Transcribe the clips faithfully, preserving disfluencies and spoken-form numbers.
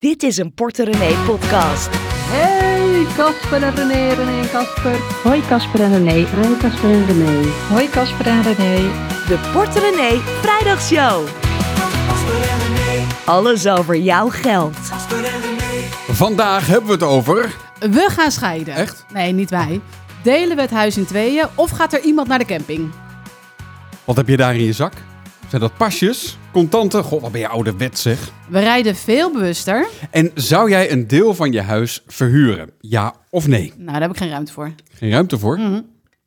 Dit is een Porter René podcast. Hey, Casper en René, René en Casper. Hoi Casper en René, hoi Casper en René. Hoi Casper en René. De Porter René Vrijdagshow. Alles over jouw geld. Vandaag hebben we het over... We gaan scheiden. Echt? Nee, niet wij. Delen we het huis in tweeën of gaat er iemand naar de camping? Wat heb je daar in je zak? Zijn dat pasjes? Contanten? God, wat ben je ouderwets zeg. We rijden veel bewuster. En zou jij een deel van je huis verhuren? Ja of nee? Nou, daar heb ik geen ruimte voor. Geen ruimte voor? Mm.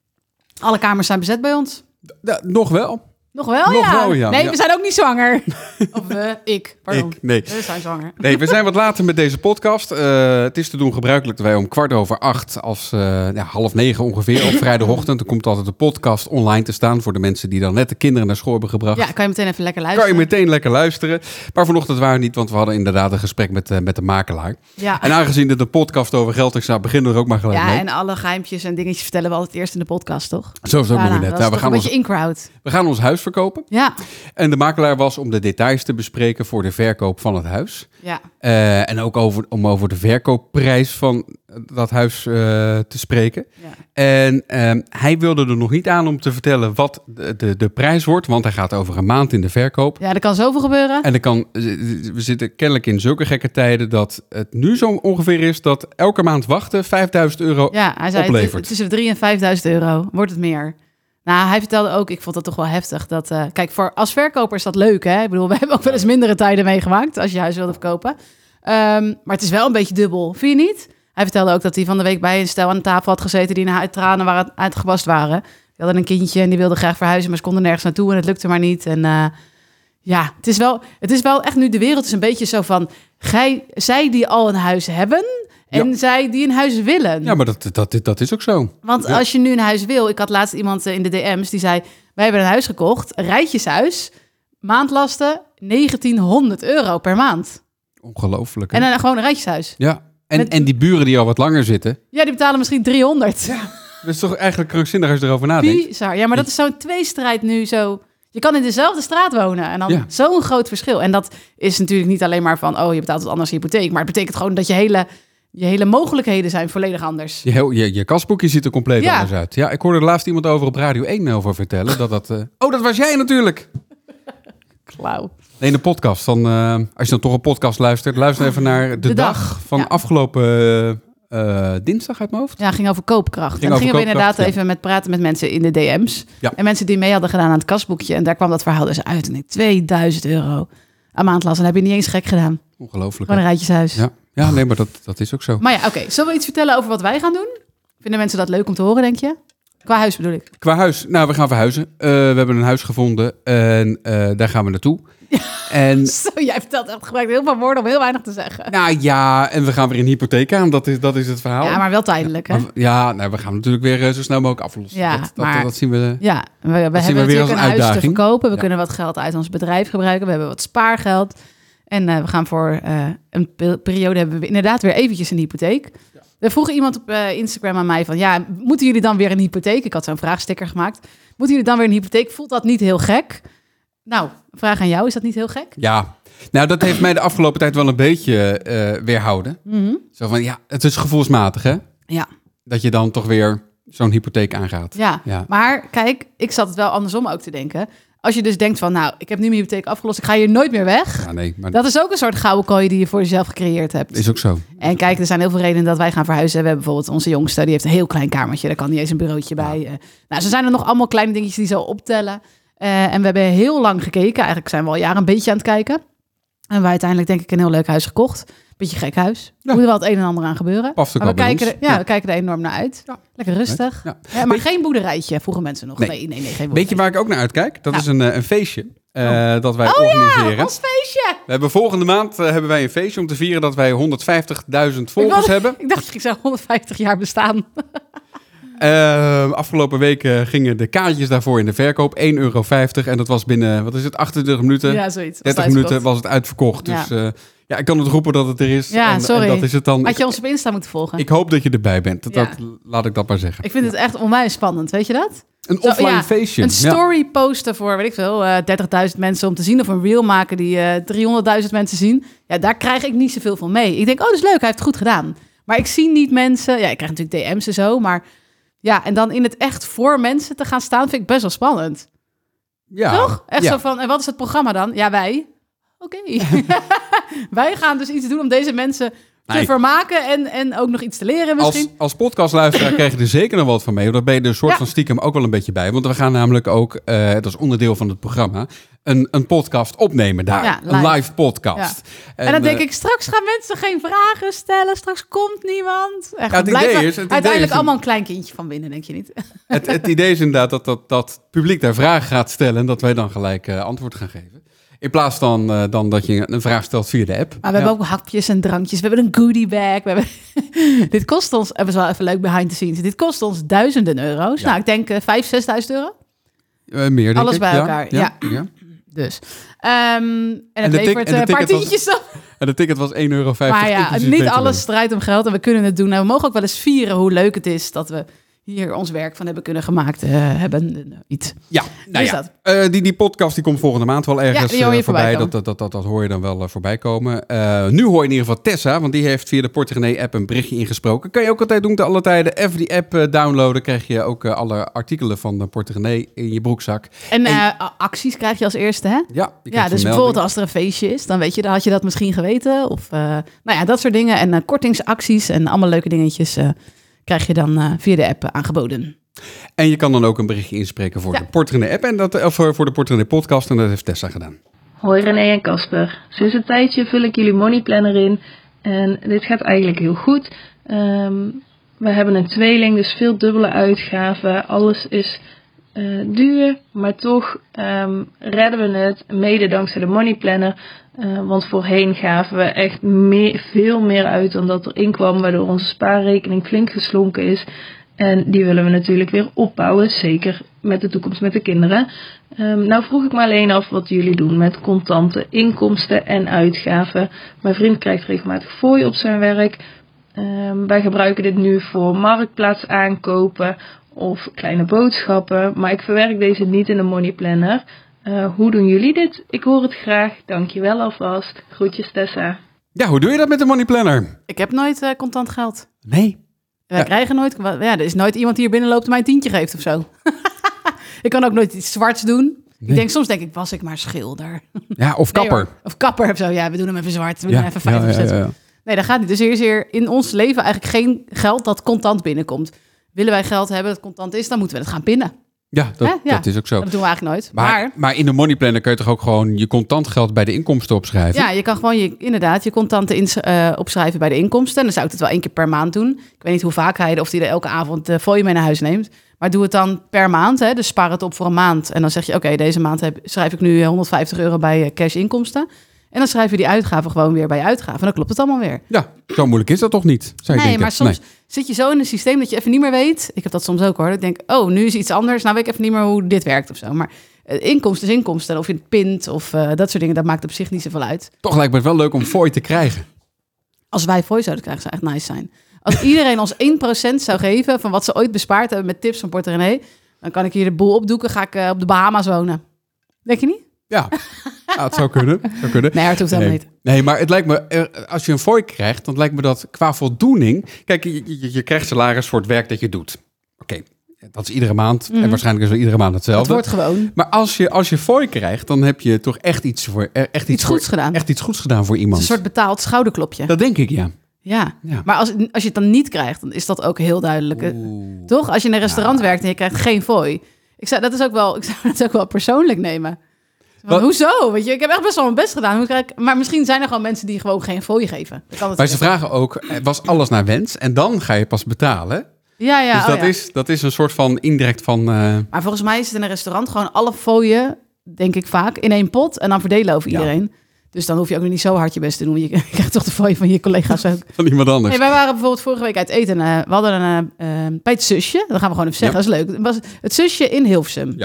Alle kamers zijn bezet bij ons. Ja, nog wel. Nog wel, Nog ja. wel, ja. Nee, Ja. we zijn ook niet zwanger. Of uh, ik, pardon. Ik, nee. We zijn zwanger. Nee, we zijn wat later met deze podcast. Uh, het is te doen gebruikelijk dat wij om kwart over acht, als uh, ja, half negen ongeveer, op vrijdagochtend, dan komt altijd de podcast online te staan voor de mensen die dan net de kinderen naar school hebben gebracht. Ja, kan je meteen even lekker Kan luisteren. je meteen lekker luisteren. Maar vanochtend waren we niet, want we hadden inderdaad een gesprek met, uh, met de makelaar. Ja. En aangezien dit een podcast over geld is, nou, beginnen we er ook maar gelijk Ja, mee. en alle geheimpjes en dingetjes vertellen we altijd eerst in de podcast, toch? Zo is het ook Ja, nog nou, net. dat Nou, is we, toch gaan een ons, beetje in-crowd. we gaan ons huis verkopen. Ja. En de makelaar was om de details te bespreken voor de verkoop van het huis. Ja. Uh, en ook over, om over de verkoopprijs van dat huis uh, te spreken. Ja. En uh, hij wilde er nog niet aan om te vertellen wat de, de, de prijs wordt. Want hij gaat over een maand in de verkoop. Ja, er kan zoveel gebeuren. En er kan, we zitten kennelijk in zulke gekke tijden dat het nu zo ongeveer is dat elke maand wachten vijfduizend euro Ja, hij zei oplevert. t- tussen de drie en vijfduizend euro wordt het meer. Nou, hij vertelde ook, ik vond dat toch wel heftig. Dat, uh, kijk, voor als verkoper is dat leuk, hè? Ik bedoel, we hebben ook wel eens mindere tijden meegemaakt als je huis wilde verkopen. Um, maar het is wel een beetje dubbel, vind je niet? Hij vertelde ook dat hij van de week bij een stel aan de tafel had gezeten die naar tranen waren uitgebast waren. Die hadden een kindje en die wilden graag verhuizen, maar ze konden nergens naartoe en het lukte maar niet. En uh, ja, het is, wel, het is wel echt nu, de wereld is een beetje zo van, gij, zij die al een huis hebben en Ja. zij die een huis willen. Ja, maar dat, dat, dat is ook zo. Want Ja. als je nu een huis wil... Ik had laatst iemand in de D M's die zei... Wij hebben een huis gekocht, een rijtjeshuis. Maandlasten negentienhonderd euro per maand. Ongelooflijk. hè? En dan gewoon een rijtjeshuis. Ja, en, Met- en die buren die al wat langer zitten. Ja, die betalen misschien driehonderd. Dat is toch eigenlijk krankzinnig als je erover nadenkt. Bizar. Ja, maar dat is zo'n tweestrijd nu zo... Je kan in dezelfde straat wonen en dan Ja. zo'n groot verschil. En dat is natuurlijk niet alleen maar van... Oh, je betaalt wat anders hypotheek. Maar het betekent gewoon dat je hele, je hele mogelijkheden zijn volledig anders. Je, heel- je, je kasboekje ziet er compleet Ja. anders uit. Ja, ik hoorde er laatst iemand over op Radio één over vertellen. Dat dat, uh... Oh, dat was jij natuurlijk. Klauw. Nee, in de podcast. Dan, uh, als je dan toch een podcast luistert, luister even naar de, De dag, dag, van ja. afgelopen uh, dinsdag uit mijn hoofd. Ja, het ging over koopkracht. Ging en dan over gingen we koopkracht, inderdaad ja. even met praten met mensen in de D M's. Ja. En mensen die mee hadden gedaan aan het kasboekje. En daar kwam dat verhaal dus uit. En ik, tweeduizend euro aan maandlast. En dan heb je niet eens gek gedaan. Ongelooflijk. Gewoon een hè? rijtjeshuis. Ja. ja, nee, maar dat, dat is ook zo. Maar ja, oké. Zullen we iets vertellen over wat wij gaan doen? Vinden mensen dat leuk om te horen, denk je? Qua huis bedoel ik. Qua huis, nou, we gaan verhuizen. Uh, we hebben een huis gevonden en uh, daar gaan we naartoe. En Zo, jij vertelt echt, gebruikt heel veel woorden om heel weinig te zeggen. nou ja, en we gaan weer een hypotheek aan. Dat is, dat is het verhaal. Ja, maar wel tijdelijk, hè? Maar we- Ja, nou, we gaan natuurlijk weer uh, zo snel mogelijk aflossen. Ja, dat, dat, maar- dat zien we. Ja, we, we hebben zien we weer natuurlijk als een een huis te uitdaging. verkopen. We Ja. kunnen wat geld uit ons bedrijf gebruiken. We hebben wat spaargeld. En uh, we gaan voor uh, een pe- periode hebben we inderdaad weer eventjes een hypotheek. Ja. Er vroeg iemand op uh, Instagram aan mij van... ja, moeten jullie dan weer een hypotheek? Ik had zo'n vraagsticker gemaakt. Moeten jullie dan weer een hypotheek? Voelt dat niet heel gek? Nou, vraag aan jou. Is dat niet heel gek? Ja, nou, dat heeft mij de afgelopen tijd wel een beetje uh, weerhouden. Mm-hmm. Zo van, ja, het is gevoelsmatig, hè? Ja. Dat je dan toch weer zo'n hypotheek aangaat. Ja. Ja. Maar kijk, ik zat het wel andersom ook te denken. Als je dus denkt van... nou, ik heb nu mijn hypotheek afgelost. Ik ga hier nooit meer weg. Ja, nee, maar Dat is ook een soort gouden kooi die je voor jezelf gecreëerd hebt. is ook zo. En kijk, er zijn heel veel redenen dat wij gaan verhuizen. We hebben bijvoorbeeld onze jongste, die heeft een heel klein kamertje. Daar kan niet eens een bureautje bij. Uh, nou, zo zijn er nog allemaal kleine dingetjes die zo optellen. Uh, en we hebben heel lang gekeken. Eigenlijk zijn we al jaren een beetje aan het kijken. En we uiteindelijk denk ik een heel leuk huis gekocht. Beetje gek huis. Er Ja. moet er wel het een en ander aan gebeuren. Past ook Maar we wel bij kijken, er, ons. ja, Ja. we kijken er enorm naar uit. Ja. Lekker rustig. Ja. Ja, maar geen boerderijtje, vroegen mensen nog. Nee. Nee, nee, nee, geen Weet je boerderijtje. waar ik ook naar uitkijk? Dat Nou. is een, uh, een feestje uh, dat wij Oh organiseren. ja, ons feestje! We hebben volgende maand uh, hebben wij een feestje om te vieren dat wij honderdvijftigduizend volgers ik, wilde- hebben. ik dacht, ik zou honderdvijftig jaar bestaan. Uh, afgelopen week uh, gingen de kaartjes daarvoor in de verkoop. één euro vijftig. En dat was binnen, wat is het, achtentwintig minuten. Ja, zoiets. Was dertig uitverkocht. minuten was het uitverkocht. Ja. Dus uh, Ja, ik kan het roepen dat het er is. Ja, en, sorry. En dat is het dan. Had je ons op Insta moeten volgen? Ik hoop dat je erbij bent. Dat, Ja. dat, laat ik dat maar zeggen. Ik vind het echt onwijs spannend, weet je dat? Een Zo, offline ja, feestje. Een Ja. story posten voor, weet ik veel, uh, dertigduizend mensen om te zien. Of een reel maken die uh, driehonderdduizend mensen zien. Ja, daar krijg ik niet zoveel van mee. Ik denk, oh, dat is leuk, hij heeft het goed gedaan. Maar ik zie niet mensen... Ja, ik krijg natuurlijk D M's en zo, maar... Ja, en dan in het echt voor mensen te gaan staan vind ik best wel spannend. Ja. Toch? Echt Ja. zo van, en wat is het programma dan? Ja, wij. Oké. Wij gaan dus iets doen om deze mensen te Nee. vermaken en, en ook nog iets te leren misschien. Als, als podcastluisteraar krijg je er zeker nog wat van mee. Want daar ben je er een soort Ja. van stiekem ook wel een beetje bij. Want we gaan namelijk ook, uh, dat is onderdeel van het programma, een, een podcast opnemen daar. Ja, een live. live podcast. En, dan denk uh, ik, straks gaan mensen geen vragen stellen. Straks komt niemand. Echt, Ja, het blijft idee er is- het idee uiteindelijk is- allemaal een klein kindje van binnen, denk je niet? het, het idee is inderdaad dat, dat, dat het publiek daar vragen gaat stellen en dat wij dan gelijk uh, antwoord gaan geven. In plaats dan, uh, dan dat je een vraag stelt via de app. Maar we hebben ook hapjes en drankjes. We hebben een goodie bag. We hebben... Dit kost ons, even wel even leuk behind the scenes. Dit kost ons duizenden euro's. Ja. Nou, ik denk uh, vijf, zesduizend euro. Uh, meer, denk Alles ik. bij Ja, elkaar, ja. ja. Dus. Um, en het de tik- levert en de uh, een paar ticket was- tientjes op. En de ticket was één euro vijftig. Maar ja, inclusief niet B T W. alles strijdt om geld en we kunnen het doen. En we mogen ook wel eens vieren hoe leuk het is dat we hier ons werk van hebben kunnen gemaakt uh, hebben. Uh, iets. Ja, nou Is ja. dat? Uh, die, die podcast die komt volgende maand wel ergens Ja, die hoor je uh, voorbij. voorbij Dat, dat, dat, dat, dat hoor je dan wel uh, voorbij komen. Uh, nu hoor je in ieder geval Tessa, want die heeft via de Portegenee-app een berichtje ingesproken. Kan je ook altijd doen te alle tijden. Even die app uh, downloaden, krijg je ook uh, alle artikelen van de Portegenee in je broekzak. En uh, En- acties krijg je als eerste, hè? Ja, je Ja, krijgt dus een melding. bijvoorbeeld als er een feestje is, dan weet je, dan had je dat misschien geweten. Of uh, nou ja, dat soort dingen. En uh, kortingsacties en allemaal leuke dingetjes uh, krijg je dan uh, via de app uh, aangeboden. En je kan dan ook een berichtje inspreken voor Ja. de Portegenee-app en dat, of voor voor de Portegenee-podcast. En dat heeft Tessa gedaan. Hoi René en Casper. Sinds een tijdje vul ik jullie money planner in en dit gaat eigenlijk heel goed. Um, we hebben een tweeling, dus veel dubbele uitgaven. Alles is uh, duur, maar toch um, redden we het mede dankzij de money planner. Uh, want voorheen gaven we echt meer, veel meer uit dan dat er inkwam, waardoor onze spaarrekening flink geslonken is. En die willen we natuurlijk weer opbouwen, zeker met de toekomst met de kinderen. Um, nou vroeg ik me alleen af wat jullie doen met contante inkomsten en uitgaven. Mijn vriend krijgt regelmatig fooi op zijn werk. Um, wij gebruiken dit nu voor marktplaats aankopen of kleine boodschappen. Maar ik verwerk deze niet in de money planner. Uh, hoe doen jullie dit? Ik hoor het graag. Dankjewel alvast. Groetjes Tessa. Ja, hoe doe je dat met de Money Planner? Ik heb nooit uh, contant geld. Nee. Wij Ja. krijgen nooit... Ja, er is nooit iemand die hier binnenloopt en mij een tientje geeft of zo. Ik kan ook nooit iets zwarts doen. Nee. Ik denk, soms denk ik, was ik maar schilder. Ja, of Nee, kapper. hoor. Of kapper of zo. Ja, we doen hem even zwart. We Ja, doen even vijf ja, ja, procent. ja, ja. Nee, dat gaat niet. Dus er is hier in ons leven eigenlijk geen geld dat contant binnenkomt. Willen wij geld hebben dat contant is, dan moeten we het gaan pinnen. Ja, dat, Hè? Ja. dat is ook zo. Dat doen we eigenlijk nooit. Maar, Maar, maar in de Money Planner kun je toch ook gewoon je contant geld bij de inkomsten opschrijven? ja, je kan gewoon je, inderdaad je contanten ins, uh, opschrijven bij de inkomsten. En dan zou ik het wel één keer per maand doen. Ik weet niet hoe vaak hij of hij er elke avond uh, fooi mee naar huis neemt. Maar doe het dan per maand. Hè? Dus spaar het op voor een maand. En dan zeg je, oké, okay, deze maand heb, schrijf ik nu honderdvijftig euro bij uh, cash inkomsten. En dan schrijf je die uitgaven gewoon weer bij je uitgaven. En dan klopt het allemaal weer. Ja, zo moeilijk is dat toch niet? Zou je Nee, denken? maar soms Nee. zit je zo in een systeem dat je even niet meer weet. Ik heb dat soms ook hoor. Ik denk, oh, nu is iets anders. Nou weet ik even niet meer hoe dit werkt of zo. Maar uh, inkomsten is inkomsten. Of je het pint of uh, dat soort dingen. Dat maakt op zich niet zoveel uit. Toch lijkt me het wel leuk om fooi te krijgen. Als wij fooi zouden krijgen, zou echt nice zijn. Als iedereen ons één procent zou geven van wat ze ooit bespaard hebben met tips van Portegenee, dan kan ik hier de boel opdoeken. Ga ik uh, op de Bahama's wonen. Denk je niet? Ja, ja het zou kunnen. Het zou kunnen. Nee, dat hoeft helemaal Nee. niet. Nee, maar het lijkt me, eh, als je een fooi krijgt, dan lijkt me dat qua voldoening. Kijk, je, je, je krijgt salaris voor het werk dat je doet. Oké, dat is iedere maand. En waarschijnlijk is het iedere maand Het hetzelfde. wordt gewoon Maar als je, als je fooi krijgt, dan heb je toch echt iets, voor, eh, echt iets, iets voor- goeds gedaan. Echt iets goeds gedaan voor iemand. een soort betaald schouderklopje. Dat denk ik, ja. Ja. Ja. Maar als, als je het dan niet krijgt, dan is dat ook heel duidelijk. Oeh. Toch? Als je in een restaurant werkt en je krijgt geen fooi. Ik zou, dat is ook wel, ik zou dat ook wel persoonlijk nemen. Van, Wat? hoezo? Weet je, ik heb echt best wel mijn best gedaan. Hoe krijg ik, maar misschien zijn er gewoon mensen die gewoon geen fooi geven. Dat kan Maar ze natuurlijk. vragen ook, eh, was alles naar wens? En dan ga je pas betalen. Ja, ja. dus oh dat, ja. is, dat is een soort van indirect van... eh, Maar volgens mij is het in een restaurant gewoon alle fooien, denk ik vaak, in één pot en dan verdelen over Ja. iedereen. Dus dan hoef je ook nog niet zo hard je best te doen. Je krijgt toch de fooi van je collega's ook. van iemand anders. Hey, wij waren bijvoorbeeld vorige week uit eten. En, uh, we hadden een, uh, bij het zusje, dat gaan we gewoon even zeggen, Ja. dat is leuk. Het was het zusje in Hilversum. Ja.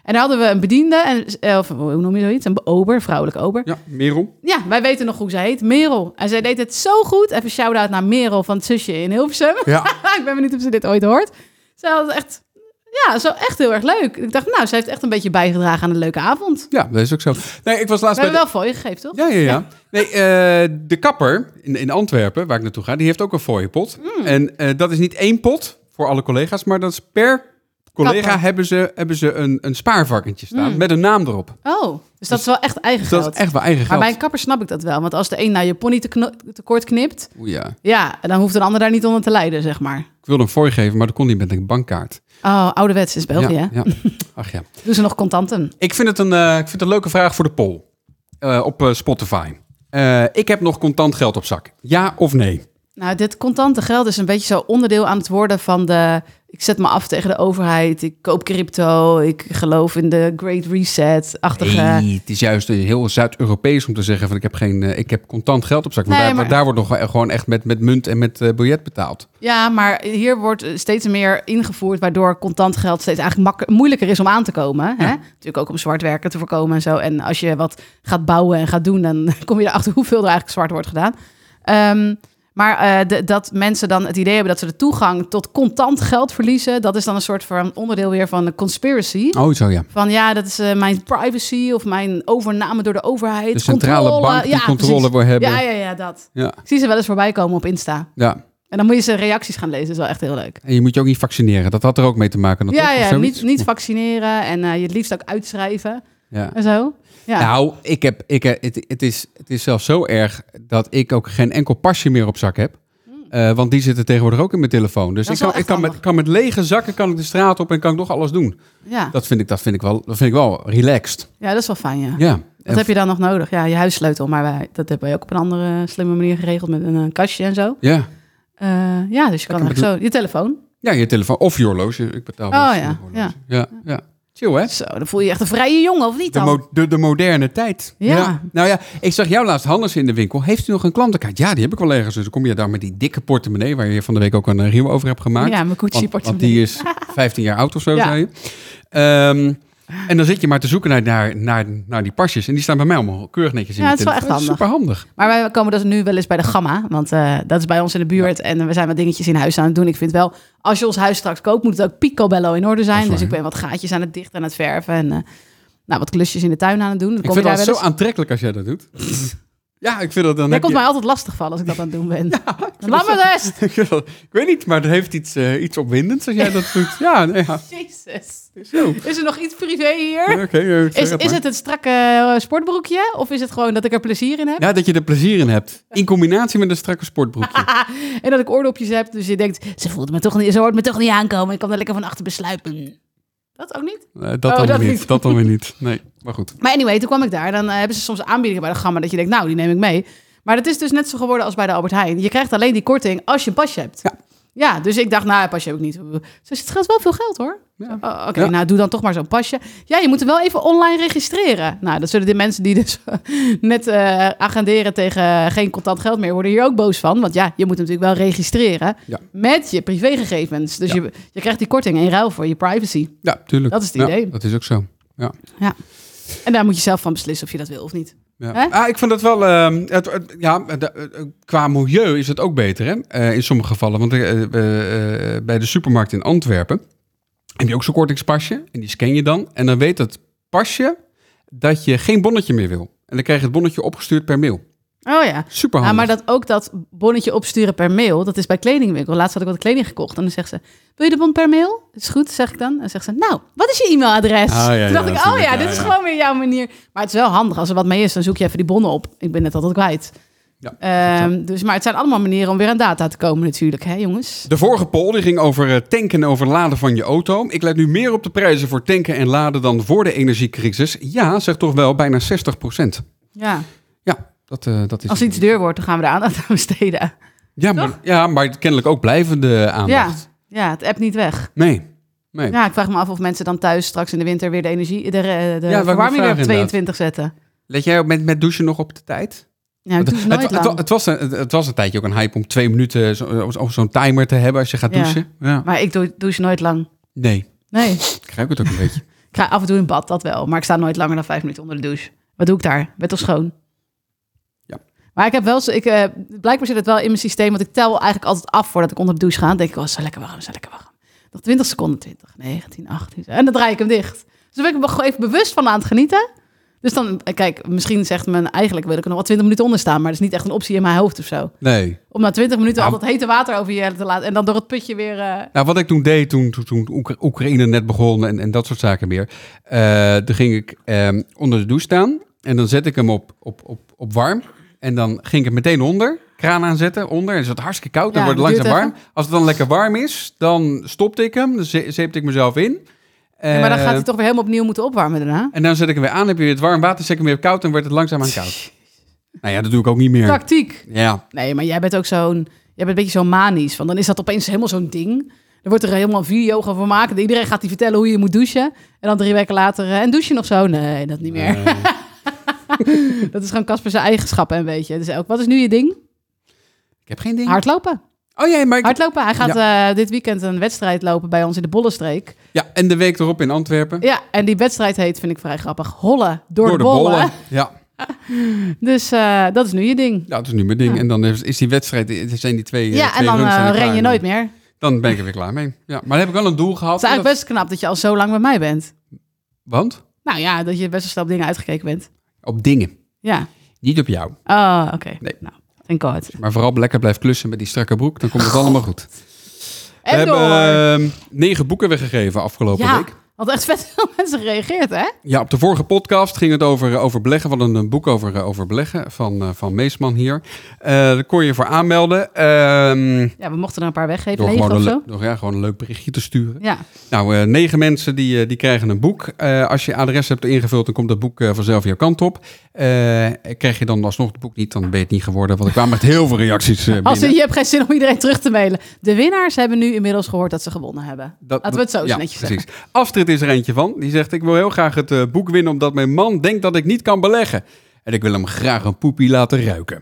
En daar hadden we een bediende, en, of hoe noem je zoiets? Een ober, vrouwelijke ober. Ja, Merel. Ja, wij weten nog hoe zij heet. Merel. En zij deed het zo goed. Even shout-out naar Merel van het zusje in Hilversum. Ja. Ik ben benieuwd of ze dit ooit hoort. Zij had het echt... Ja, zo echt heel erg leuk. Ik dacht, nou, ze heeft echt een beetje bijgedragen aan een leuke avond. Ja, dat is ook zo. Nee, ik was laatst We bij hebben de... wel fooi gegeven, toch? Ja, ja, ja. Nee, uh, de kapper in, in Antwerpen, waar ik naartoe ga, die heeft ook een fooienpot. Mm. En uh, dat is niet één pot voor alle collega's, maar dat is per collega hebben ze, hebben ze een, een spaarvarkentje staan mm. met een naam erop. Oh, dus, dus dat is wel echt eigen dus geld. Dat is echt wel eigen maar geld. bij een kapper snap ik dat wel. Want als de een naar je pony te kno- tekort knipt, Oeh, ja. ja, dan hoeft een ander daar niet onder te lijden, zeg maar. Ik wilde een fooi geven, maar dat kon niet met een bankkaart. Oh, ouderwets is België, ja, hè? Ja. Ach ja. Doen ze nog contanten? Ik vind het een, uh, ik vind het een leuke vraag voor de poll uh, op uh, Spotify. Uh, ik heb nog contant geld op zak. Ja of nee? Nou, dit contante geld is een beetje zo onderdeel aan het worden van de... Ik zet me af tegen de overheid, ik koop crypto, ik geloof in de Great Reset-achtige... Nee, het is juist heel Zuid-Europees om te zeggen van ik heb, geen, uh, ik heb contant geld op zak. Want nee, daar, maar... daar wordt nog gewoon echt met, met munt en met uh, biljet betaald. Ja, maar hier wordt steeds meer ingevoerd, waardoor contant geld steeds eigenlijk mak- moeilijker is om aan te komen. Hè? Ja. Natuurlijk ook om zwart werken te voorkomen en zo. En als je wat gaat bouwen en gaat doen, dan kom je erachter hoeveel er eigenlijk zwart wordt gedaan. Um, Maar uh, de, dat mensen dan het idee hebben dat ze de toegang tot contant geld verliezen... dat is dan een soort van onderdeel weer van de conspiracy. Oh, zo ja. Van ja, dat is uh, mijn privacy of mijn overname door de overheid. De centrale controle. bank die ja, controle wil hebben. Ja, ja, ja, dat. Ja. Ik zie ze wel eens voorbij komen op Insta. Ja. En dan moet je ze reacties gaan lezen. Dat is wel echt heel leuk. En je moet je ook niet vaccineren. Dat had er ook mee te maken. Dat ja, ook, ja niet, niet vaccineren en uh, je het liefst ook uitschrijven. Ja. En zo. Ja. Nou, ik heb, ik, het, het, is, het is zelfs zo erg dat ik ook geen enkel pasje meer op zak heb. Uh, want die zitten tegenwoordig ook in mijn telefoon. Dus ik kan, ik kan, met, kan met lege zakken kan ik de straat op en kan ik nog alles doen. Ja. Dat vind ik, dat vind ik, wel, dat vind ik wel relaxed. Ja, dat is wel fijn, ja. Ja. Wat en heb je dan nog nodig? Ja, je huissleutel. Maar wij, dat hebben wij ook op een andere slimme manier geregeld met een, een kastje en zo. Ja. Uh, ja, dus je kan eigenlijk zo... Je telefoon. Ja, je telefoon of je horloge. Ik betaal oh wel ja, ja. ja, ja. Chill, hè? Zo, dan voel je je echt een vrije jongen, of niet de, dan? mo- de, de moderne tijd. Ja. ja. Nou ja, ik zag jou laatst Hannes in de winkel. Heeft u nog een klantenkaart? Ja, die heb ik wel ergens. Dus dan kom je daar met die dikke portemonnee... waar je van de week ook een review over hebt gemaakt. Ja, mijn Gucci want, portemonnee. want die is vijftien jaar oud of zo, ja. zei je. Um, en dan zit je maar te zoeken naar, naar, naar, naar die pasjes. En die staan bij mij allemaal keurig netjes in ja, de telefoon. Ja, het is wel echt handig. Super handig. Maar wij komen dus nu wel eens bij de Gamma. Want uh, dat is bij ons in de buurt. Ja. En we zijn wat dingetjes in huis aan het doen. Ik vind wel, als je ons huis straks koopt... moet het ook picobello in orde zijn. Dus ik ben wat gaatjes aan het dichten en het verven. En uh, nou, wat klusjes in de tuin aan het doen. Dan ik kom vind je het daar zo wel eens... aantrekkelijk als jij dat doet. Ja, ik vind dat dan... Jij komt je... mij altijd lastig vallen als ik dat aan het doen ben. Ja, laat me rust! Ik weet niet, maar het heeft iets, uh, iets opwindends als jij dat doet. Ja, nee, ja. Jezus. Zo. Is er nog iets privé hier? Okay, uh, is, is het een strakke uh, sportbroekje? Of is het gewoon dat ik er plezier in heb? Ja, dat je er plezier in hebt. In combinatie met een strakke sportbroekje. En dat ik oordopjes heb. Dus je denkt, ze voelt me toch niet, ze hoort me toch niet aankomen. Ik kan er lekker van achter besluipen. Dat ook niet? Uh, dat oh, dan dat weer niet. niet. Dat dan weer niet. Nee, maar goed. Maar anyway, toen kwam ik daar. Dan uh, hebben ze soms aanbiedingen bij de Gamma dat je denkt, nou, die neem ik mee. Maar het is dus net zo geworden als bij de Albert Heijn. Je krijgt alleen die korting als je een pasje hebt. Ja. Ja, dus ik dacht, nou, een pasje heb ik niet. Dus het geldt wel veel geld, hoor. Ja. Oh, Oké, okay, ja. nou, doe dan toch maar zo'n pasje. Ja, je moet hem wel even online registreren. Nou, dat zullen de mensen die dus net uh, agenderen tegen geen contant geld meer... worden hier ook boos van. Want ja, je moet hem natuurlijk wel registreren ja. met je privégegevens. Dus ja. je, je krijgt die korting in ruil voor je privacy. Ja, tuurlijk. Dat is het ja, idee. Dat is ook zo, ja. Ja. En daar moet je zelf van beslissen of je dat wil of niet. Ja. Ah, ik vind dat wel... Uh, het, het, ja, de, uh, qua milieu is het ook beter, hè? Uh, in sommige gevallen. Want uh, uh, uh, bij de supermarkt in Antwerpen... heb je ook zo'n kortingspasje. En die scan je dan. En dan weet het pasje dat je geen bonnetje meer wil. En dan krijg je het bonnetje opgestuurd per mail. Oh ja. Super handig. Ja, maar dat ook dat bonnetje opsturen per mail, dat is bij kledingwinkel. Laatst had ik wat kleding gekocht en dan zegt ze, wil je de bon per mail? Dat is goed, zeg ik dan. En dan zegt ze, nou, wat is je e-mailadres? Ah, ja, Toen dacht ja, ik, oh ja, ja, dit is ja. gewoon weer jouw manier. Maar het is wel handig, als er wat mee is, dan zoek je even die bonnen op. Ik ben het altijd kwijt. Ja, um, dus, maar het zijn allemaal manieren om weer aan data te komen natuurlijk, hè jongens? De vorige poll die ging over tanken en over laden van je auto. Ik let nu meer op de prijzen voor tanken en laden dan voor de energiecrisis. Ja, zeg toch wel bijna zestig procent. Ja. Ja, dat, uh, dat is... Als iets duur wordt, dan gaan we de aandacht aan besteden. Ja maar, ja, maar kennelijk ook blijvende aandacht. Ja, ja, het appt niet weg. Nee. nee. Ja, ik vraag me af of mensen dan thuis straks in de winter weer de energie, de, de ja, verwarming weer op tweeëntwintig zetten. Let jij ook met, met douchen nog op de tijd? Ja, ik doe het nooit het, lang. Het, het, was een, het, het was een tijdje ook een hype om twee minuten zo, zo, zo'n timer te hebben als je gaat douchen. Ja. Ja. Maar ik doe, douche nooit lang. Nee. Nee. Ik begrijp het ook een beetje. Ik ga af en toe in bad, dat wel. Maar ik sta nooit langer dan vijf minuten onder de douche. Wat doe ik daar? Ben toch schoon? Ja. Maar ik heb wel... Ik, uh, blijkbaar zit het wel in mijn systeem. Want ik tel eigenlijk altijd af voordat ik onder de douche ga. Dan denk ik, oh, zo lekker warm, zo lekker warm. Nog twintig seconden, twintig, negentien, achttien. En dan draai ik hem dicht. Dus dan ben ik me gewoon even bewust van aan het genieten. Dus dan, kijk, misschien zegt men... Eigenlijk wil ik er nog wel twintig minuten onder staan. Maar dat is niet echt een optie in mijn hoofd of zo. Nee. Om na twintig minuten Nou, al dat hete water over je te laten. En dan door het putje weer... Uh... Nou, wat ik toen deed, toen, toen, toen Oekra- Oekraïne net begon en, en dat soort zaken meer. Uh, toen ging ik um, onder de douche staan. En dan zet ik hem op, op, op, op warm. En dan ging ik het meteen onder. Kraan aanzetten, onder. En dan is het hartstikke koud. Dan Ja, wordt het langzaam duurt warm. Als het dan lekker warm is, dan stopte ik hem. Dan ze- zeepte ik mezelf in. Ja, maar dan gaat Uh, hij toch weer helemaal opnieuw moeten opwarmen daarna. En dan zet ik hem weer aan. Heb je weer het warm water, zet ik hem weer op koud. En wordt het langzaamaan koud. Nou ja, dat doe ik ook niet meer. Tactiek. Ja. Nee, maar jij bent ook zo'n... Jij bent een beetje zo'n manisch. Want dan is dat opeens helemaal zo'n ding. Dan wordt er helemaal een video over maken. Iedereen gaat die vertellen hoe je moet douchen. En dan drie weken later... uh, En douche je nog zo? Nee, dat niet meer. Nee. Dat is gewoon Casper zijn eigenschappen een beetje. Dus ook, wat is nu je ding? Ik heb geen ding. Hardlopen. Oh ja, maar ik... Hardlopen. Hij gaat uh, dit weekend een wedstrijd lopen bij ons in de Bollenstreek. Ja, en de week erop in Antwerpen. Ja, en die wedstrijd heet, vind ik vrij grappig, Hollen door, de, bollen. Ja. Dus uh, dat is nu je ding. Ja, dat is nu mijn ding. Ja. En dan is, is die wedstrijd, zijn die twee. Ja, twee en dan runs zijn uh, er klaar. ren je nooit meer. Dan ben ik er weer klaar mee. Ja, maar dan heb ik wel een doel gehad. Het is eigenlijk best knap dat je al zo lang bij mij bent. Want? Nou ja, dat je best wel snel op dingen uitgekeken bent. Op dingen. Ja. Niet op jou. Oh, oké. Okay. Nee. Nou, thank God. Maar vooral lekker blijf klussen met die strakke broek. Dan komt het allemaal goed. En We door. hebben uh, negen boeken weggegeven afgelopen Ja, week. want echt vet veel mensen gereageerd, hè? Ja, op de vorige podcast ging het over, over beleggen. We hadden een boek over, over beleggen van, uh, van Meesman hier. Uh, daar kon je je voor aanmelden. Uh, Ja, we mochten er een paar weggeven, door, negen gewoon of een, zo. le- door ja, gewoon een leuk berichtje te sturen. Ja. Nou, uh, negen mensen die, uh, die krijgen een boek. Uh, als je adres hebt ingevuld, dan komt dat boek uh, vanzelf jouw kant op. Uh, krijg je dan alsnog het boek niet, dan ben je het niet geworden. Want er kwamen echt heel veel reacties uh, binnen. Als je, je hebt geen zin om iedereen terug te mailen. De winnaars hebben nu inmiddels gehoord dat ze gewonnen hebben. Dat, Laten we het zo eens ja, netjes precies. zeggen. Astrid is er eentje van. Die zegt, ik wil heel graag het uh, boek winnen omdat mijn man denkt dat ik niet kan beleggen. En ik wil hem graag een poepie laten ruiken.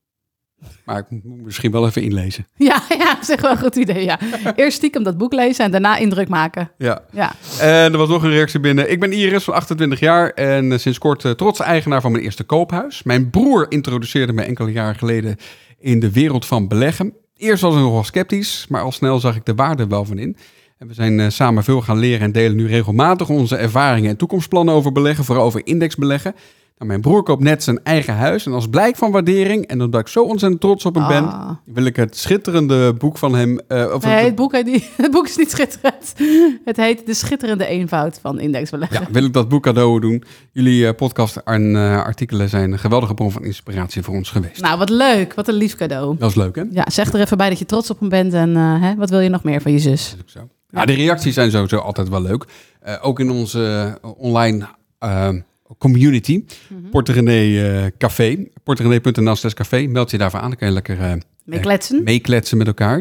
Maar ik moet misschien wel even inlezen. Ja, ja, dat is echt wel een goed idee, ja. Eerst stiekem dat boek lezen en daarna indruk maken. Ja. Ja. En er was nog een reactie binnen. Ik ben Iris van achtentwintig jaar en uh, sinds kort uh, trots eigenaar van mijn eerste koophuis. Mijn broer introduceerde me enkele jaren geleden in de wereld van beleggen. Eerst was ik nog wel sceptisch, maar al snel zag ik de waarde wel van in. En we zijn uh, samen veel gaan leren en delen nu regelmatig onze ervaringen en toekomstplannen over beleggen, vooral over indexbeleggen. Nou, mijn broer koopt net zijn eigen huis en als blijk van waardering en omdat ik zo ontzettend trots op hem ben, Ah. wil ik het schitterende boek van hem... Uh, of Nee, het, het boek, heet niet, het boek is niet schitterend. Het heet De Schitterende Eenvoud van Indexbeleggen. Ja, wil ik dat boek cadeau doen. Jullie uh, podcast en uh, artikelen zijn een geweldige bron van inspiratie voor ons geweest. Nou, wat leuk. Wat een lief cadeau. Dat is leuk, hè? Ja, zeg er even bij dat je trots op hem bent. En uh, hè, wat wil je nog meer van je zus? Dat is ook zo. Ja, de reacties zijn sowieso altijd wel leuk. Uh, ook in onze uh, online uh, community. Mm-hmm. Porterenee uh, Café. porterenee.nl slash café. Meld je daarvoor aan. Dan kan je lekker uh, Mee kletsen. meekletsen met elkaar.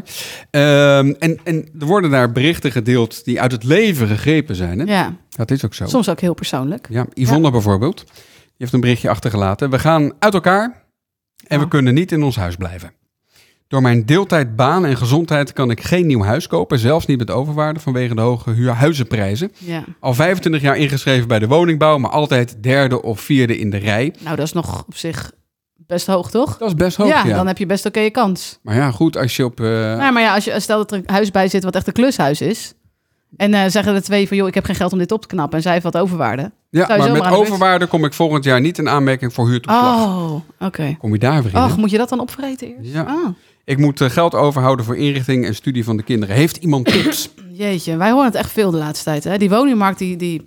Um, en, en er worden daar berichten gedeeld die uit het leven gegrepen zijn. Hè? Ja, Dat is ook zo. soms ook heel persoonlijk. Ja, Yvonne Ja. bijvoorbeeld. Die heeft een berichtje achtergelaten. We gaan uit elkaar en Oh. we kunnen niet in ons huis blijven. Door mijn deeltijdbaan en gezondheid kan ik geen nieuw huis kopen. Zelfs niet met overwaarde vanwege de hoge huurhuizenprijzen. Ja. Al vijfentwintig jaar ingeschreven bij de woningbouw, maar altijd derde of vierde in de rij. Nou, dat is nog op zich best hoog, toch? Dat is best hoog, ja, ja. dan heb je best oké kans. Maar ja, goed, als je op... Uh, Nou, maar ja, als je, stel dat er een huis bij zit wat echt een klushuis is. En uh, zeggen de twee van, joh, ik heb geen geld om dit op te knappen. En zij heeft wat overwaarde. ja, zou je maar zomaar met aan de beurt- overwaarde kom ik volgend jaar niet in aanmerking voor huurtoeslag. Oh, oké. Okay. Kom je daar weer in? Och, hè? moet je dat dan opvreten eerst? Ja. Ah, Ik moet uh, geld overhouden voor inrichting en studie van de kinderen. Heeft iemand tips? jeetje, wij horen het echt veel de laatste tijd. Hè? Die woningmarkt, die, die...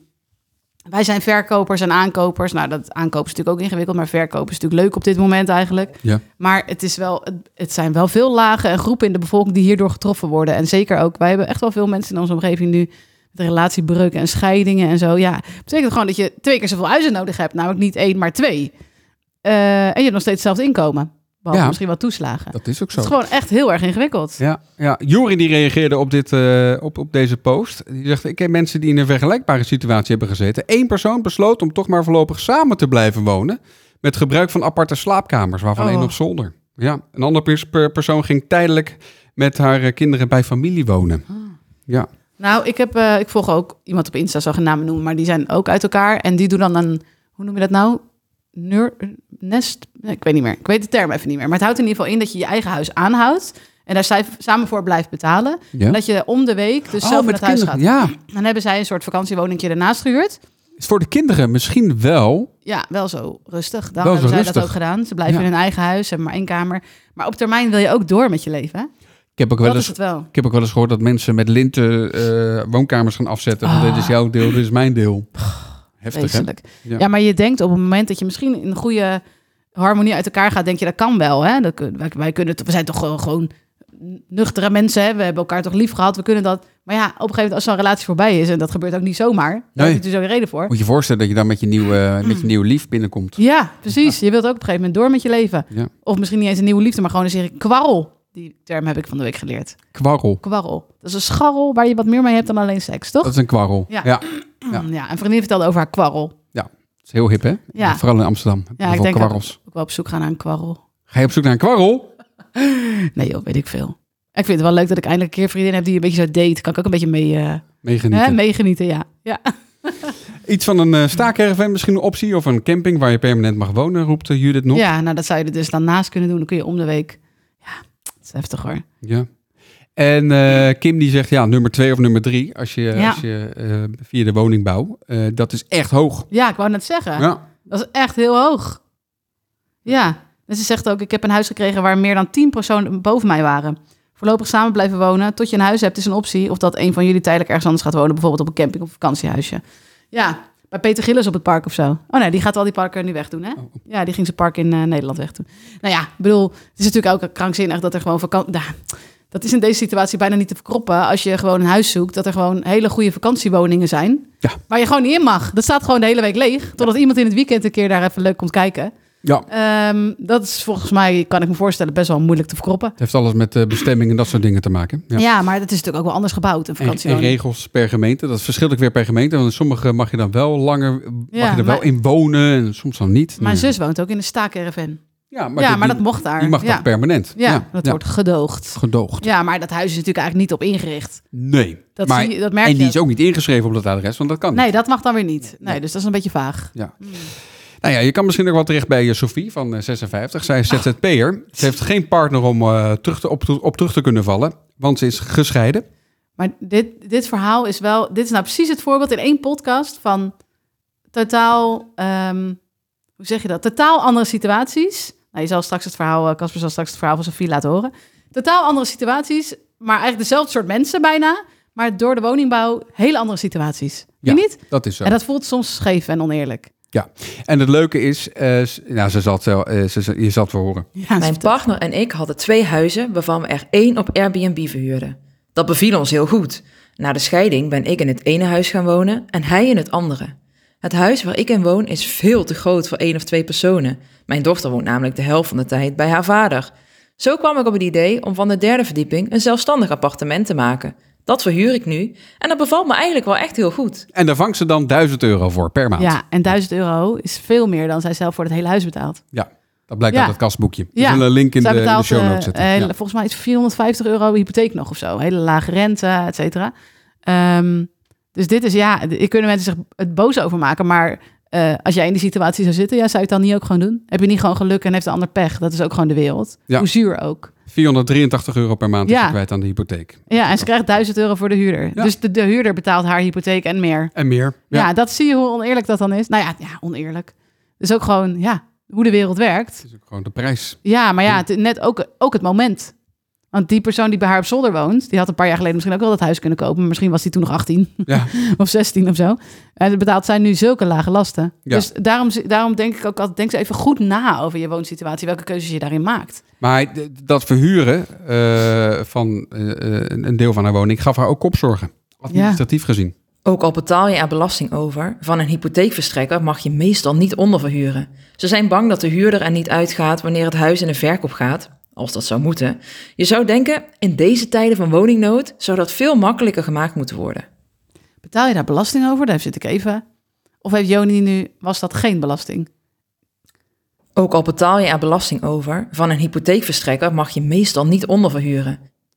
wij zijn verkopers en aankopers. Nou, dat aankopen is natuurlijk ook ingewikkeld, maar verkopen is natuurlijk leuk op dit moment eigenlijk. Ja. Maar het, is wel, het, het zijn wel veel lagen en groepen in de bevolking die hierdoor getroffen worden. En zeker ook, wij hebben echt wel veel mensen in onze omgeving nu met relatiebreuken en scheidingen en zo. Ja, dat betekent gewoon dat je twee keer zoveel huizen nodig hebt. Namelijk niet één, maar twee. Uh, en je hebt nog steeds hetzelfde inkomen. Behalve Ja. misschien wat toeslagen. Dat is ook zo. Het is gewoon echt heel erg ingewikkeld. Ja, ja. Jori die reageerde op, dit, uh, op, op deze post. Die zegt, ik ken mensen die in een vergelijkbare situatie hebben gezeten. Eén persoon besloot om toch maar voorlopig samen te blijven wonen. Met gebruik van aparte slaapkamers, waarvan Oh. één op zolder. Ja, een andere pers- per persoon ging tijdelijk met haar uh, kinderen bij familie wonen. Ah. Ja. Nou, ik, heb, uh, ik volg ook iemand op Insta, zou geen namen noemen, maar die zijn ook uit elkaar. En die doen dan een, hoe noem je dat nou? Neur, nest? Nee, ik weet niet meer. Ik weet de term even niet meer. Maar het houdt in ieder geval in dat je je eigen huis aanhoudt. En daar zij samen voor blijft betalen. Ja. En dat je om de week dus oh, zelf naar het huis kinderen. gaat. Ja. Dan hebben zij een soort vakantiewoningje ernaast gehuurd. Is voor de kinderen misschien wel. Ja, wel zo rustig. Dan Wel hebben zo zij rustig. dat ook gedaan. Ze blijven Ja. in hun eigen huis, hebben maar één kamer. Maar op termijn wil je ook door met je leven, hè? Ik heb ook wel Dat eens, is het wel. ik heb ook wel eens gehoord dat mensen met linten uh, woonkamers gaan afzetten. Van, Oh. dit is jouw deel, dit is mijn deel. Heftig, hè? Vreselijk. Ja. Ja, maar je denkt op het moment dat je misschien in een goede harmonie uit elkaar gaat, denk je dat kan wel, hè? Dat, wij, wij kunnen, we zijn toch gewoon, gewoon nuchtere mensen, hè? We hebben elkaar toch lief gehad, we kunnen dat. Maar ja, op een gegeven moment als zo'n relatie voorbij is, en dat gebeurt ook niet zomaar, daar Nee. heb je dus ook een reden voor. Moet je je voorstellen dat je dan met je nieuwe, met je nieuwe lief binnenkomt. Ja, precies. Je wilt ook op een gegeven moment door met je leven. Ja. Of misschien niet eens een nieuwe liefde, maar gewoon een serie kwarrel. Die term heb ik van de week geleerd. Kwarrel. Kwarrel. Dat is een scharrel waar je wat meer mee hebt dan alleen seks, toch? Dat is een kwarrel. Ja. Ja. Ja. ja, een vriendin vertelde over haar kwarrel. Dat is heel hip, hè? Ja. Vooral in Amsterdam. Ja, Heel ik veel denk kwarrels. ook, ook wel op zoek gaan naar een kwarrel. Ga je op zoek naar een kwarrel? Nee joh, weet ik veel. Ik vind het wel leuk dat ik eindelijk een keer een vriendin heb die een beetje zo date. Kan ik ook een beetje mee, uh, Meegenieten. hè, meegenieten, ja. ja. Iets van een uh, staakerven, misschien een optie. Of een camping waar je permanent mag wonen, roept uh, Judith nog. Ja, nou dat zou je er dus dan naast kunnen doen. Dan kun je om de week... Ja, dat is heftig hoor. Ja. En uh, Kim die zegt, ja, nummer twee of nummer drie. Als je, Ja. als je uh, via de woningbouw. Uh, dat is echt hoog. Ja, ik wou net zeggen. Ja. Dat is echt heel hoog. Ja. En ze zegt ook, ik heb een huis gekregen waar meer dan tien personen boven mij waren. Voorlopig samen blijven wonen tot je een huis hebt is een optie. Of dat een van jullie tijdelijk ergens anders gaat wonen. Bijvoorbeeld op een camping of een vakantiehuisje. Ja, bij Peter Gillis op het park of zo. Oh nee, die gaat al die parken nu wegdoen, hè? Ja, die ging zijn park in uh, Nederland wegdoen. Nou ja, ik bedoel, het is natuurlijk ook krankzinnig dat er gewoon vakantie... Nou, dat is in deze situatie bijna niet te verkroppen. Als je gewoon een huis zoekt, dat er gewoon hele goede vakantiewoningen zijn. Ja. Waar je gewoon niet in mag. Dat staat gewoon de hele week leeg. Totdat iemand in het weekend een keer daar even leuk komt kijken. Ja. Um, dat is volgens mij, kan ik me voorstellen, best wel moeilijk te verkroppen. Het heeft alles met uh, bestemming en dat soort dingen te maken. Ja, Ja, maar dat is natuurlijk ook wel anders gebouwd, een en, en vakantiewoning. regels per gemeente. Dat verschilt ook weer per gemeente. Want in sommige mag je dan wel langer, mag Ja, je er wel maar- in wonen. En soms dan niet. Mijn Nee. zus woont ook in een staakerven. Ja, maar, Ja, die, maar die- dat mocht daar. Die mag ja. toch permanent? Ja, dat ja. wordt gedoogd. Gedoogd. Ja, maar dat huis is natuurlijk eigenlijk niet op ingericht. Nee. Dat, maar, zie je, dat merk en je. die is ook niet ingeschreven op dat adres, want dat kan Nee, niet. dat mag dan weer niet. Nee, Nee. dus dat is een beetje vaag. Ja. Nou ja, je kan misschien ook wel terecht bij uh, Sophie van uh, zesenvijftig. Zij is Z Z P'er. Ze heeft geen partner om uh, terug te, op, op terug te kunnen vallen, want ze is gescheiden. Maar dit, dit verhaal is wel... Dit is nou precies het voorbeeld in één podcast van totaal... Um, hoe zeg je dat? Totaal andere situaties. Nou, je zal straks het verhaal... Casper zal straks het verhaal van Sophie laten horen. Totaal andere situaties, maar eigenlijk dezelfde soort mensen bijna. Maar door de woningbouw hele andere situaties. Ja, Je niet? dat is zo. En dat voelt soms scheef en oneerlijk. Ja, en het leuke is, uh, nou, ze zal het wel, uh, ze, je zal het wel horen. Ja, Mijn partner en ik hadden twee huizen waarvan we er één op Airbnb verhuurden. Dat beviel ons heel goed. Na de scheiding ben ik in het ene huis gaan wonen en hij in het andere. Het huis waar ik in woon is veel te groot voor één of twee personen. Mijn dochter woont namelijk de helft van de tijd bij haar vader. Zo kwam ik op het idee om van de derde verdieping een zelfstandig appartement te maken. Dat verhuur ik nu en dat bevalt me eigenlijk wel echt heel goed. En daar vangt ze dan duizend euro voor per maand. Ja, en duizend euro is veel meer dan zij zelf voor het hele huis betaalt. Ja, dat blijkt Ja. uit het kasboekje. Ja. We zullen een link in de, Zij in de betaalt, show notes eh, zetten. hele- Ja. volgens mij is vierhonderdvijftig euro hypotheek nog of zo. Hele lage rente, et cetera. Ehm, dus dit is, ja, hier kunnen mensen zich het boos over maken. Maar uh, als jij in die situatie zou zitten, ja, zou je het dan niet ook gewoon doen? Heb je niet gewoon geluk en heeft de ander pech? Dat is ook gewoon de wereld. Ja. Hoe zuur ook. vierhonderddrieëntachtig euro per maand is Ja. ze kwijt aan de hypotheek. Ja, en ze krijgt duizend euro voor de huurder. Ja. Dus de, de huurder betaalt haar hypotheek en meer. En meer. Ja. dat zie je hoe oneerlijk dat dan is. Nou ja, ja, oneerlijk. Dus ook gewoon, ja, hoe de wereld werkt. Het is ook gewoon de prijs. Ja, maar ja, het, net ook, ook het moment. Want die persoon die bij haar op zolder woont, die had een paar jaar geleden misschien ook wel dat huis kunnen kopen. Maar misschien was die toen nog achttien Ja. of zestien of zo. En het betaalt zij nu zulke lage lasten. Ja. Dus daarom, daarom denk ik ook altijd, denk ze even goed na over je woonsituatie. Welke keuzes je daarin maakt. Maar d- dat verhuren uh, van uh, een deel van haar woning gaf haar ook kopzorgen. Administratief gezien. Ook al betaal je er belasting over, van een hypotheekverstrekker mag je meestal niet onderverhuren. Ze zijn bang dat de huurder er niet uitgaat wanneer het huis in de verkoop gaat, als dat zou moeten. Je zou denken, in deze tijden van woningnood zou dat veel makkelijker gemaakt moeten worden. Betaal je daar belasting over? Daar zit ik even. Of heeft Joni nu, was dat geen belasting? Ook al betaal je er belasting over, van een hypotheekverstrekker mag je meestal niet onderverhuren.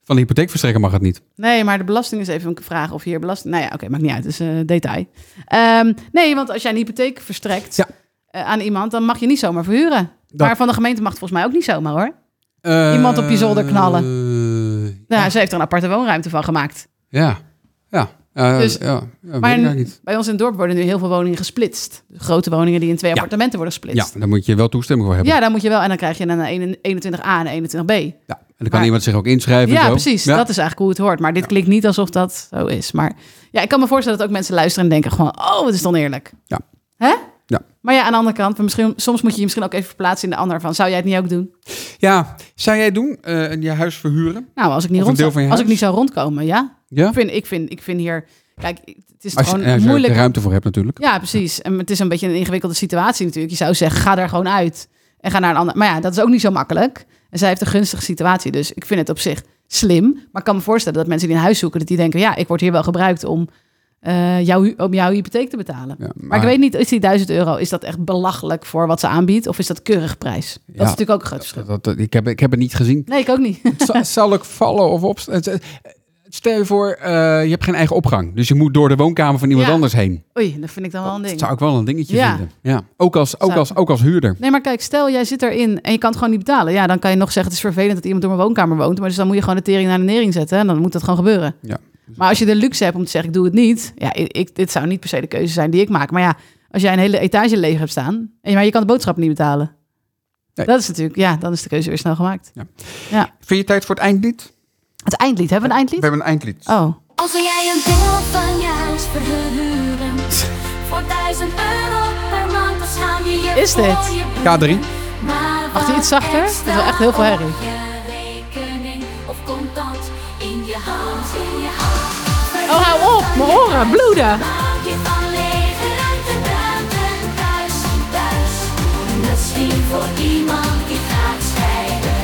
Van de hypotheekverstrekker mag het niet. Nee, maar de belasting is even een vraag of hier belasting... Nou ja, oké, maakt niet uit. Dat is uh, detail. Um, nee, want als jij een hypotheek verstrekt Ja. uh, aan iemand... dan mag je niet zomaar verhuren. Dat- Maar van de gemeente mag het volgens mij ook niet zomaar, hoor. Uh, Iemand op je zolder knallen. Uh, Nou, ja. ze heeft er een aparte woonruimte van gemaakt. Ja, ja. Uh, Dus- ja, ja weet Maar ik eigenlijk niet. bij ons in het dorp worden nu heel veel woningen gesplitst. Grote woningen die in twee Ja. appartementen worden gesplitst. Ja, daar moet je wel toestemming voor hebben. Ja, dan moet je wel. En dan krijg je een eenentwintig A en een eenentwintig B. Ja, en dan kan Maar- iemand zich ook inschrijven. Ja, en zo. precies. Ja. Dat is eigenlijk hoe het hoort. Maar dit klinkt niet alsof dat zo is. Maar ja, ik kan me voorstellen dat ook mensen luisteren en denken gewoon... oh, wat is het oneerlijk. Ja. Hè? Ja. Maar ja, aan de andere kant, misschien, soms moet je je misschien ook even verplaatsen in de ander. Van, zou jij het niet ook doen? Ja, zou jij doen? Uh, je huis verhuren? Nou, als ik niet, Of een rond deel zou, van je als ik huis? niet zou rondkomen, ja. Ja? Ik, vind, ik, vind, ik vind hier... Kijk, het is Als je, gewoon als je er moeilijk... ruimte voor hebt natuurlijk. Ja, precies. En het is een beetje een ingewikkelde situatie natuurlijk. Je zou zeggen, ga daar gewoon uit en ga naar een ander. Maar ja, dat is ook niet zo makkelijk. En zij heeft een gunstige situatie, dus ik vind het op zich slim. Maar ik kan me voorstellen dat mensen die een huis zoeken, dat die denken, ja, ik word hier wel gebruikt om, uh, jou, om jouw hypotheek te betalen. Ja, maar... maar ik weet niet, is die duizend euro, is dat echt belachelijk voor wat ze aanbiedt? Of is dat keurig prijs? Dat Ja, is natuurlijk ook een groot verschil. Dat, dat, ik, heb, ik heb het niet gezien. Nee, ik ook niet. Zal, zal ik vallen of opstaan? Stel je voor, uh, je hebt geen eigen opgang. Dus je moet door de woonkamer van iemand Ja. anders heen. Oei, dat vind ik dan wel een Dat ding. zou ik wel een dingetje Ja. vinden. Ja. Ook, als, ook, Zou- als, ook als huurder. Nee, maar kijk, stel jij zit erin en je kan het gewoon niet betalen. Ja, dan kan je nog zeggen, het is vervelend dat iemand door mijn woonkamer woont. Maar dus dan moet je gewoon de tering naar de nering zetten. En dan moet dat gewoon gebeuren. Ja. Maar als je de luxe hebt om te zeggen, ik doe het niet. Ja, ik, ik- dit zou niet per se de keuze zijn die ik maak. Maar ja, als jij een hele etage leeg hebt staan. En, maar je kan de boodschappen niet betalen. Nee. Dat is natuurlijk, ja, dan is de keuze weer snel gemaakt. Ja. Ja. Vind je tijd voor het eindlied? Het eindlied, hebben we een We eindlied? hebben een eindlied. Oh, Als wil jij een deel van je huis verhuren voor duizend euro per maand, dan schaam je je Is dit? voor je K drie. Maar Mag die wat iets zachter? extra Dat is wel echt heel veel herrie. op je rekening of contant in je hand, in je hand. oh hou op, mijn oren bloeden. Maak je van lege ruimte ruimte thuis, thuis. Misschien voor iemand die gaat scheiden.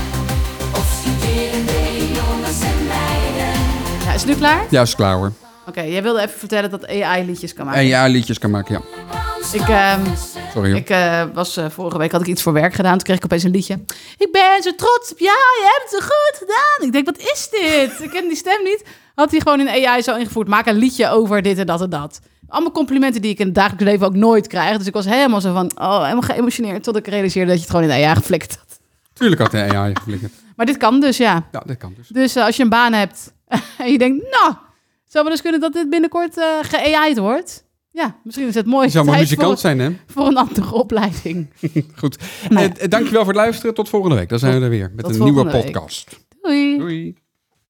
Of studerende jongens en meiden. Ja, is het nu klaar? Ja, is klaar hoor. Oké, jij wilde even vertellen dat A I liedjes kan maken. En ja, liedjes kan maken, ja. Ik, ehm, Sorry hoor. Ik uh, was uh, vorige week had ik iets voor werk gedaan. Toen kreeg ik opeens een liedje. Ik ben zo trots op jou, je hebt het zo goed gedaan. Ik denk, wat is dit? Ik ken die stem niet. Had hij gewoon in A I zo ingevoerd. Maak een liedje over dit en dat en dat. Allemaal complimenten die ik in het dagelijks leven ook nooit krijg. Dus ik was helemaal zo van, oh, helemaal geëmotioneerd. Tot ik realiseerde dat je het gewoon in A I geflikt had. Tuurlijk had de A I geflikkerd. Maar dit kan dus, ja. Ja, dat kan dus. Dus uh, als je een baan hebt en je denkt, nou, zou wel eens kunnen dat dit binnenkort uh, ge-A I'd wordt. Ja, misschien is het mooi. Je zou maar tijd muzikant voor, zijn, hè? voor een andere opleiding. Goed. Nou ja. Eh, dankjewel voor het luisteren. Tot volgende week. Dan zijn we er weer met Tot een nieuwe volgende week. podcast. Doei. Doei.